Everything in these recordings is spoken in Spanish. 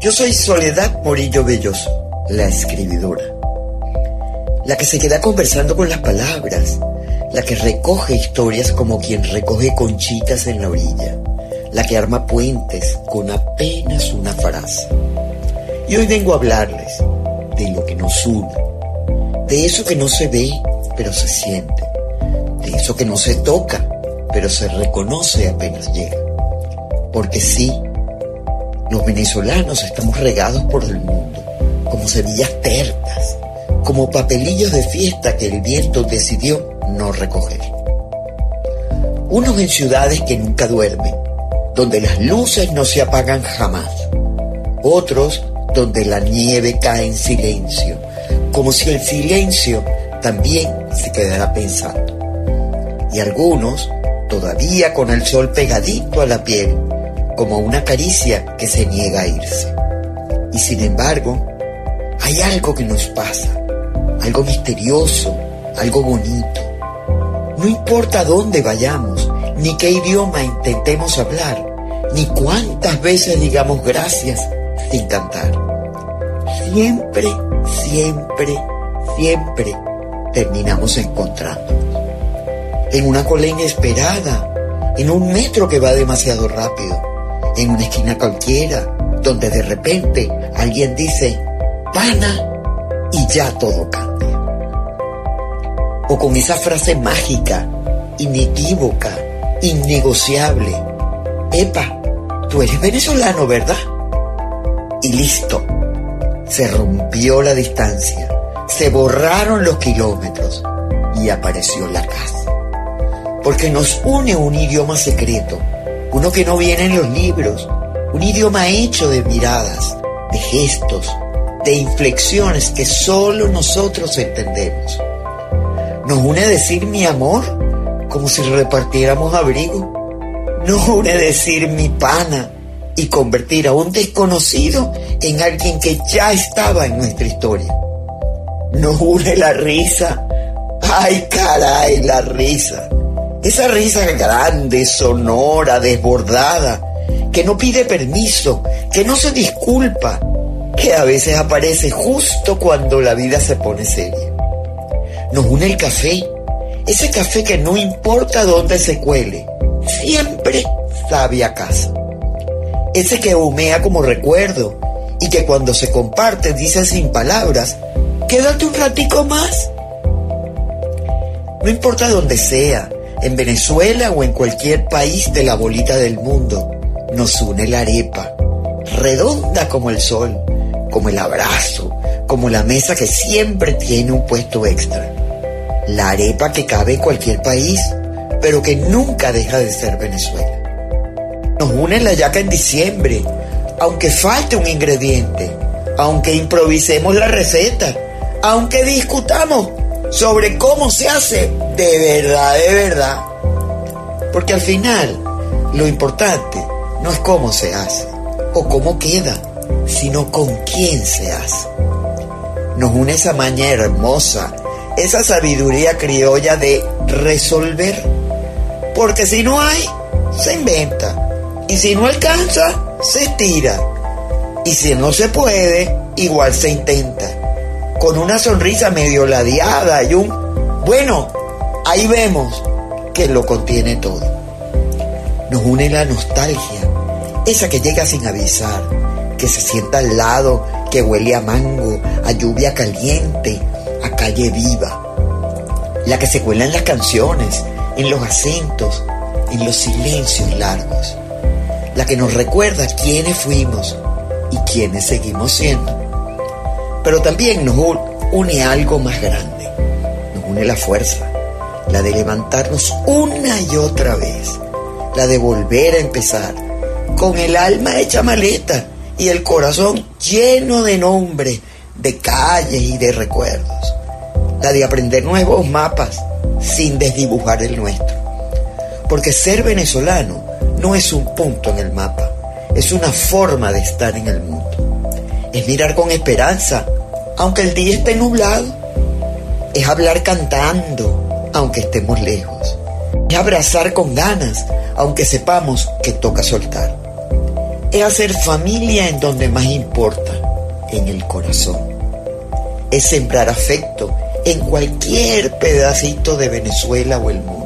Yo soy Soledad Morillo Belloso, la escribidora, la que se queda conversando con las palabras, la que recoge historias como quien recoge conchitas en la orilla, la que arma puentes con apenas una frase. Y hoy vengo a hablarles de lo que nos une, de eso que no se ve, pero se siente, de eso que no se toca, pero se reconoce apenas llega. Porque sí, los venezolanos estamos regados por el mundo, como semillas tercas, como papelillos de fiesta que el viento decidió no recoger. Unos en ciudades que nunca duermen, donde las luces no se apagan jamás. Otros donde la nieve cae en silencio, como si el silencio también se quedara pensando. Y algunos todavía con el sol pegadito a la piel, como una caricia que se niega a irse. Y sin embargo, hay algo que nos pasa, algo misterioso, algo bonito. No importa dónde vayamos, ni qué idioma intentemos hablar, ni cuántas veces digamos gracias sin cantar. Siempre, siempre, siempre terminamos encontrándonos. En una cola inesperada, en un metro que va demasiado rápido, en una esquina cualquiera, donde de repente alguien dice pana y ya todo cambia. O con esa frase mágica, inequívoca, innegociable: epa, tú eres venezolano, ¿verdad? Y listo, se rompió la distancia, se borraron los kilómetros y apareció la casa. Porque nos une un idioma secreto, uno que no viene en los libros, un idioma hecho de miradas, de gestos, de inflexiones que solo nosotros entendemos. Nos une decir mi amor como si repartiéramos abrigo. Nos une decir mi pana y convertir a un desconocido en alguien que ya estaba en nuestra historia. Nos une la risa. ¡Ay, caray, la risa! Esa risa grande, sonora, desbordada, que no pide permiso, que no se disculpa, que a veces aparece justo cuando la vida se pone seria. Nos une el café, ese café que no importa dónde se cuele, siempre sabe a casa. Ese que humea como recuerdo y que cuando se comparte dice sin palabras: quédate un ratico más. No importa dónde sea, en Venezuela o en cualquier país de la bolita del mundo, nos une la arepa, redonda como el sol, como el abrazo, como la mesa que siempre tiene un puesto extra. La arepa que cabe en cualquier país, pero que nunca deja de ser Venezuela. Nos une la yaca en diciembre, aunque falte un ingrediente, aunque improvisemos la receta, aunque discutamos sobre cómo se hace de verdad. Porque al final, lo importante no es cómo se hace o cómo queda, sino con quién se hace. Nos une esa maña hermosa, esa sabiduría criolla de resolver. Porque si no hay, se inventa. Y si no alcanza, se estira. Y si no se puede, igual se intenta. Con una sonrisa medio ladeada y un bueno, ahí vemos, que lo contiene todo. Nos une la nostalgia, esa que llega sin avisar, que se sienta al lado, que huele a mango, a lluvia caliente, a calle viva. La que se cuela en las canciones, en los acentos, en los silencios largos. La que nos recuerda quiénes fuimos y quiénes seguimos siendo. Pero también nos une algo más grande. Nos une la fuerza, la de levantarnos una y otra vez, la de volver a empezar, con el alma hecha maleta y el corazón lleno de nombres, de calles y de recuerdos. La de aprender nuevos mapas sin desdibujar el nuestro. Porque ser venezolano no es un punto en el mapa, es una forma de estar en el mundo. Es mirar con esperanza, aunque el día esté nublado. Es hablar cantando, aunque estemos lejos. Es abrazar con ganas, aunque sepamos que toca soltar. es hacer familia en donde más importa, en el corazón. Es sembrar afecto en cualquier pedacito de Venezuela o el mundo.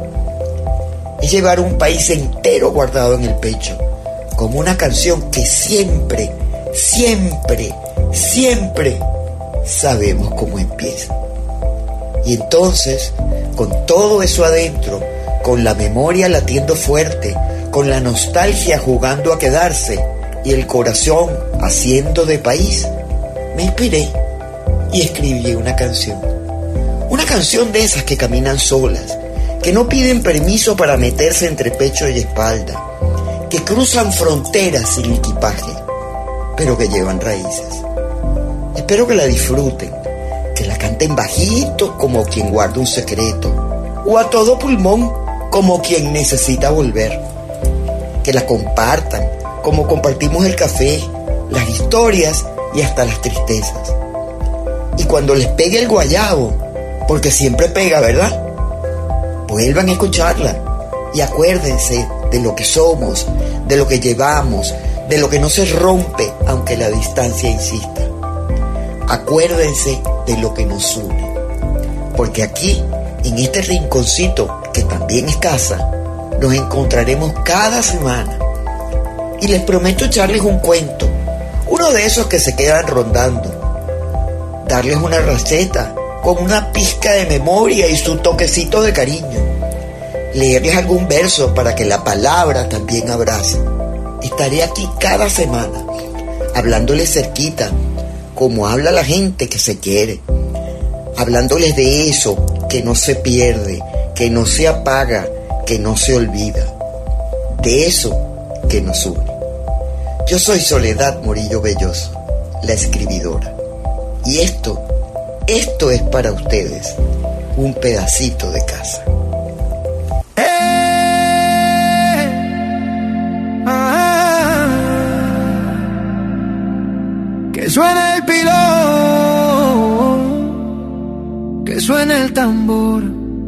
Es llevar un país entero guardado en el pecho, como una canción que siempre, siempre, siempre sabemos cómo empieza. Y entonces, con todo eso adentro, con la memoria latiendo fuerte, con la nostalgia jugando a quedarse y el corazón haciendo de país, me inspiré y escribí una canción. Una canción de esas que caminan solas, que no piden permiso para meterse entre pecho y espalda, que cruzan fronteras sin equipaje, pero que llevan raíces. Espero que la disfruten, que la canten bajito como quien guarda un secreto, o a todo pulmón como quien necesita volver. Que la compartan como compartimos el café, las historias y hasta las tristezas. Y cuando les pegue el guayabo, porque siempre pega, ¿verdad?, vuelvan a escucharla y acuérdense de lo que somos, de lo que llevamos, de lo que no se rompe aunque la distancia insista. Acuérdense de lo que nos une, porque aquí, en este rinconcito que también es casa, nos encontraremos cada semana. Y les prometo echarles un cuento, uno de esos que se quedan rondando, darles una receta con una pizca de memoria y su toquecito de cariño, leerles algún verso para que la palabra también abrace. Estaré aquí cada semana, hablándoles cerquita, como habla la gente que se quiere, hablándoles de eso que no se pierde, que no se apaga, que no se olvida, de eso que nos une. Yo soy Soledad Morillo Belloso, la escribidora, y esto es para ustedes, un pedacito de casa. Que suene el pilón, que suene el tambor,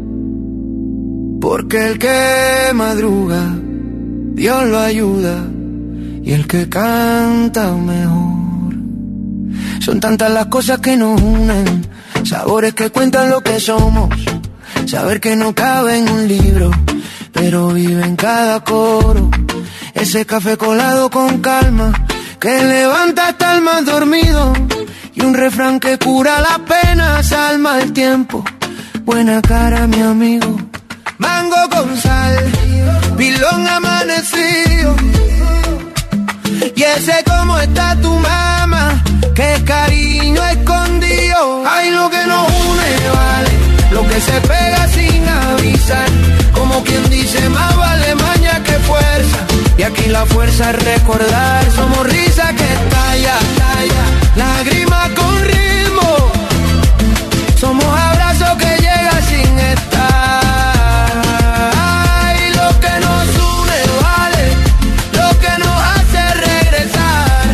porque el que madruga, Dios lo ayuda, y el que canta mejor. Son tantas las cosas que nos unen, sabores que cuentan lo que somos, saber que no cabe en un libro, pero vive en cada coro. Ese café colado con calma, que levanta hasta el más dormido, y un refrán que cura la pena, salma el tiempo. Buena cara, mi amigo. Mango con sal, pilón amanecido, y ese cómo está tu mamá, que cariño escondido. Ay, lo que nos une vale, lo que se pega sin avisar, como quien dice más vale maña que fuerza. Y aquí la fuerza es recordar, somos risa que estalla, lágrima con ritmo, somos abrazo que llega sin estar. Ay, lo que nos une vale, lo que nos hace regresar.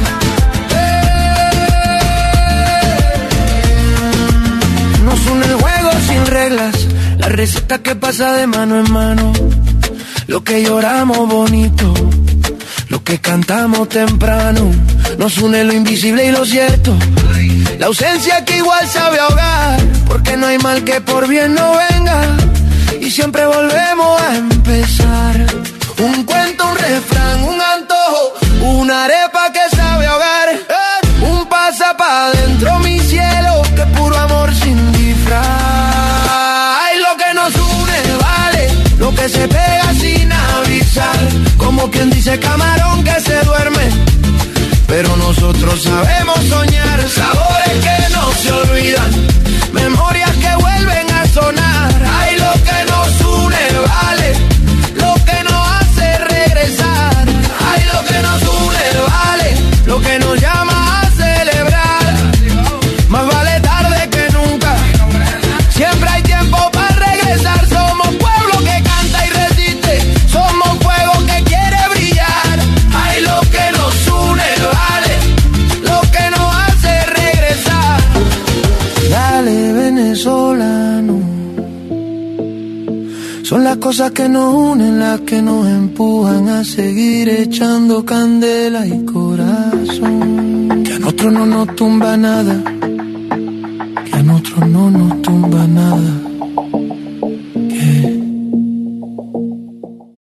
Nos une el juego sin reglas, la receta que pasa de mano en mano, lo que lloramos bonito, lo que cantamos temprano. Nos une lo invisible y lo cierto, la ausencia que igual sabe ahogar, porque no hay mal que por bien no venga, y siempre volvemos a empezar. Un cuento, un refrán, un antojo, una arepa que sabe ahogar, un pasa pa' dentro mi cielo, que puro amor sin disfraz. Ay, lo que nos une vale, lo que se pega sin avisar, como quien dice camarón que se duerme, pero nosotros sabemos soñar. Sabores que no se olvidan, memorias que vuelven a sonar. Ay, lo que nos une vale, lo que nos hace regresar. Ay, lo que nos une vale, lo que nos llama a celebrar. Más vale tarde que nunca, siempre hay tiempo para regresar. Somos pueblo que canta y resiste, somos fuego que quiere brillar. Ay, lo que nos une vale, lo que cosas que nos unen, las que nos empujan a seguir echando candela y corazón. Que a nosotros no nos tumba nada, que a nosotros no nos tumba nada.